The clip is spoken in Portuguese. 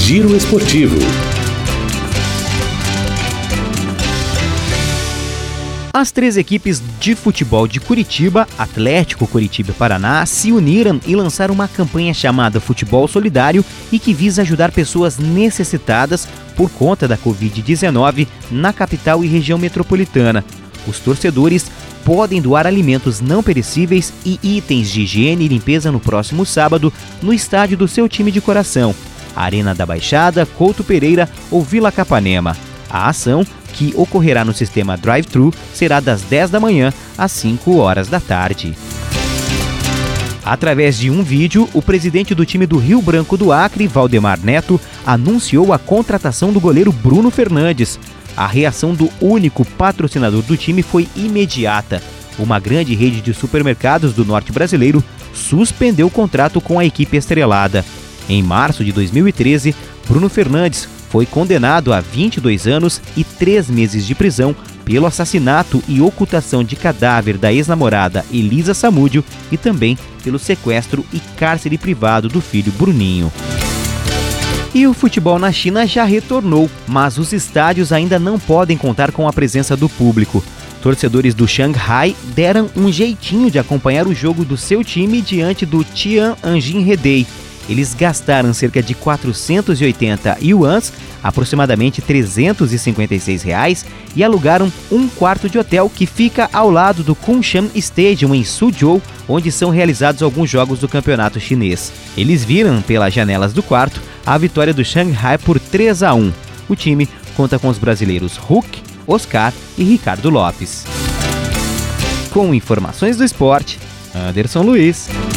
Giro Esportivo. As 3 equipes de futebol de Curitiba, Atlético, Curitiba e Paraná, se uniram e lançaram uma campanha chamada Futebol Solidário e que visa ajudar pessoas necessitadas por conta da Covid-19 na capital e região metropolitana. Os torcedores podem doar alimentos não perecíveis e itens de higiene e limpeza no próximo sábado no estádio do seu time de coração, Arena da Baixada, Couto Pereira ou Vila Capanema. A ação, que ocorrerá no sistema drive-thru, será das 10 da manhã às 5 horas da tarde. Através de um vídeo, o presidente do time do Rio Branco do Acre, Valdemar Neto, anunciou a contratação do goleiro Bruno Fernandes. A reação do único patrocinador do time foi imediata. Uma grande rede de supermercados do norte brasileiro suspendeu o contrato com a equipe estrelada. Em março de 2013, Bruno Fernandes foi condenado a 22 anos e 3 meses de prisão pelo assassinato e ocultação de cadáver da ex-namorada Elisa Samúdio e também pelo sequestro e cárcere privado do filho Bruninho. E o futebol na China já retornou, mas os estádios ainda não podem contar com a presença do público. Torcedores do Xanghai deram um jeitinho de acompanhar o jogo do seu time diante do Tianjin Redei. Eles gastaram cerca de 480 yuans, aproximadamente R$356, e alugaram um quarto de hotel que fica ao lado do Kunshan Stadium em Suzhou, onde são realizados alguns jogos do campeonato chinês. Eles viram pelas janelas do quarto a vitória do Xanghai por 3-1. O time conta com os brasileiros Hulk, Oscar e Ricardo Lopes. Com informações do esporte, Anderson Luiz.